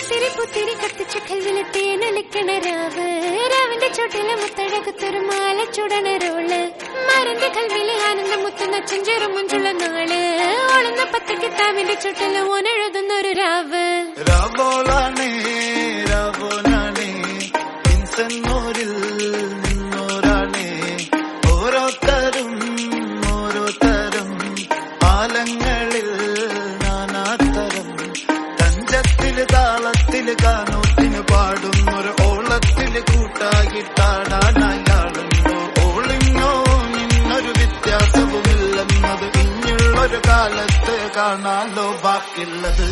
തിരി പുത്തിരി കത്തിച്ച കൽവിലെ തേനൊലിക്കണ രാവ് രാവിന്റെ ചോട്ടിലെ മുത്തഴകത്തൊരു മാല ചുടണ റോള് മരന്റെ കൽവിലെ ആനന്ദം മുത്തുന്ന ചെഞ്ചേറും മുഞ്ചുള്ള നാള് ഓളുന്ന പത്ത് കിതാബിന്റെ ചോട്ടില് ഓനെഴുതുന്നൊരു രാവ് രാവോളാണേ രാവോനാണേ ഇൻസന്നൂരിൽ നിന്നോരാണേ ഓരോരുത്തരും ഓരോരുത്തരും ആലങ്ങളിൽ നാനാത്തരം തഞ്ചത്തില് താളത്തില് കാനൂത്തിന് പാടുന്നൊരു ഓളത്തില് കൂട്ടാകിട്ടാടാനായാളുണ്ടോ ഓളിന്നോ നിന്നൊരു വ്യത്യാസവുമില്ലെന്നത് ഇനിയുള്ളൊരു കാലത്ത് കാണാലോ ബാക്കിയുള്ളത്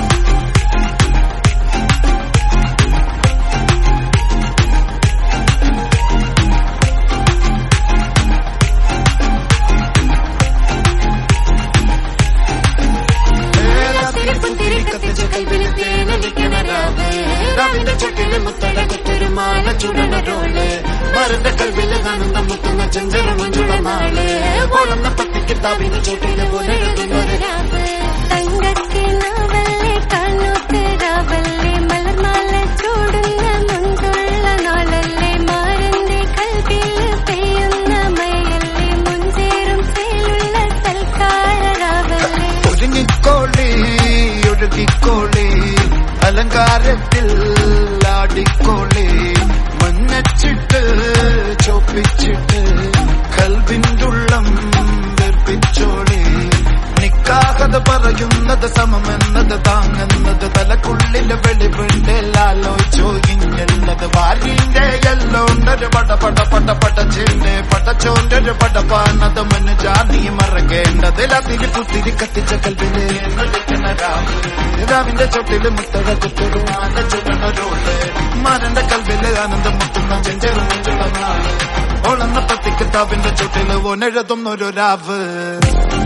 രാവിന്റെ ചുട്ടില് മുത്തടകത്തൊരു മാല ചുടണ റോള് മരന്റെ കൽവില് ആനന്ദം മുത്തുന്ന ചെഞ്ചര മഞ്ചുള്ള നാള് ഓളുന്ന പത്ത് കിതാബിന്റെ ചുട്ടില് ഓനെഴുതുന്നൊരു രാവ് തങ്കക്കിനാവല്ലേ കാണൂത്ത് രാവല്ലേ മലർമാല ചൂടുന്ന മുഞ്ചുള്ള നാളല്ലേ മാരന്റെ കൽവില് പെയ്യുന്ന മയല്ലേ മുഞ്ചേറും ചേലുള്ള സൽക്കാര രാവല്ലേ ഒരുങ്ങിക്കോളി ഒഴുകിക്കോളി അലങ്കാരത്തിൽ ആടിക്കോളി മഞ്ഞച്ചിട്ട് ചോപ്പിച്ചിട്ട് കൽവിൻ്റുള്ളം വെറുപ്പിച്ചോളി നിക്കാഹത് പറയുന്നത് സമമെന്നത് താങ്ങുന്നത് തലക്കുള്ളില് വെളിവിണ്ടല്ലോ ഇഞ്ഞുള്ളത് വാരിന്റെ എല്ലോണ്ടൊരു പടച്ചിന്റെ പടച്ചോണ്ടൊരു പടപ്പാണത് മനുജാതി മറക്കേണ്ടത് അതിരി പുത്തിരി കത്തിച്ച കൽവില് രാവിന്റെ ചൊട്ടില് മുത്തഴകത്തൊരു മാല ചുടണ റോള് മരന്റെ കൽവില് ആനന്ദം മുത്തുന്ന ചെഞ്ചെറും നാള് ഓളെന്ന പത്ത് കിതാബിന്റെ ചുട്ടില് ഓനെഴുതുന്നൊരു രാവ്